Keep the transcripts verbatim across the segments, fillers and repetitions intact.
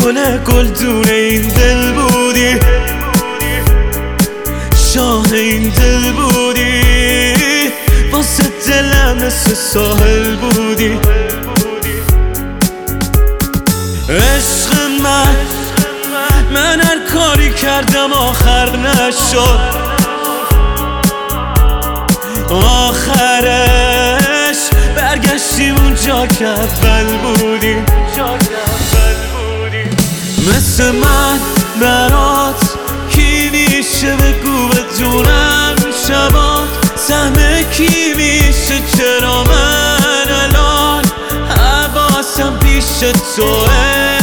گل گلدون این دل بودی، شاه این دل بودی، واسه دلم مثل ساحل بودی. عشق من من هر کاری کردم آخر نشد، آخرش برگشتیم اونجا که اول بودیم. مثل من برات کی میشه بگو بدونم شبات، سهم کی میشه چرا من الان حواسم پیش توه.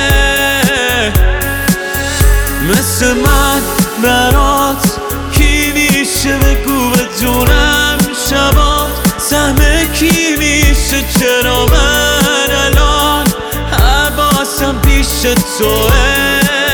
مثل من برات کی میشه بگو بدونم شبات، سهم کی میشه چرا من الان حواسم پیش توه.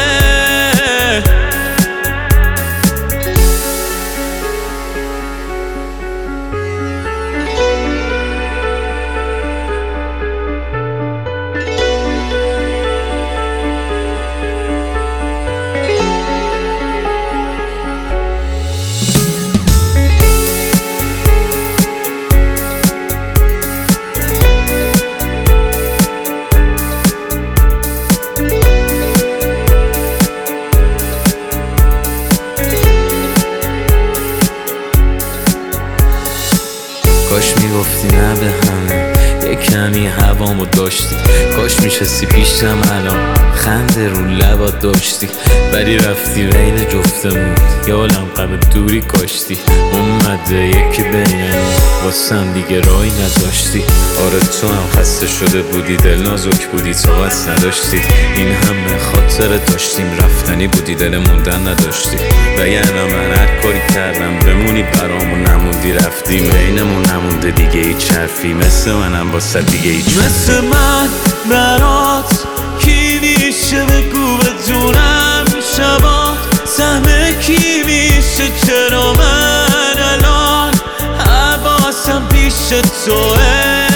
کاش میگفتی نه به همه، یه کمی هوامو داشتی، کاش میشستی پیشم الان خنده رو لبات داشتی، ولی رفتی بین جفتمون یه عالم غم دوری کاشتی. اومده یکی بینمون واسم دیگه راهی نداشتی. آره تو هم خسته شده بودی، دل نازک بودی، طاقت نداشتی. این همه خاطره داشتیم، رفتنی بودی، دل موندن نداشتی. وگرنه من هر کاری کردم بمونی برامون نموندی، رفتیم بینمون نمونده دیگه هیچ حرفی، مثل منم واسه دیگه هیچ. مثل من برات کی میشه بگو بدونم شبات، سهم کی میشه چرا من الان حواسم پیش توه.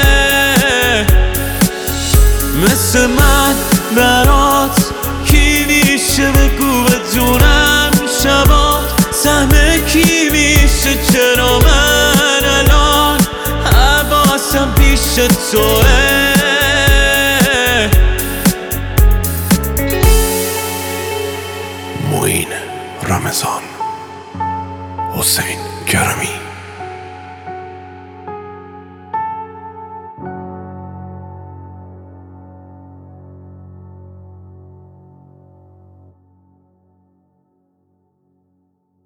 مثل من برات کی میشه بگو بدونم شبات، سهم کی میشه چرا من الان حواسم پیش توه. معین رمضان، حسین کرمی.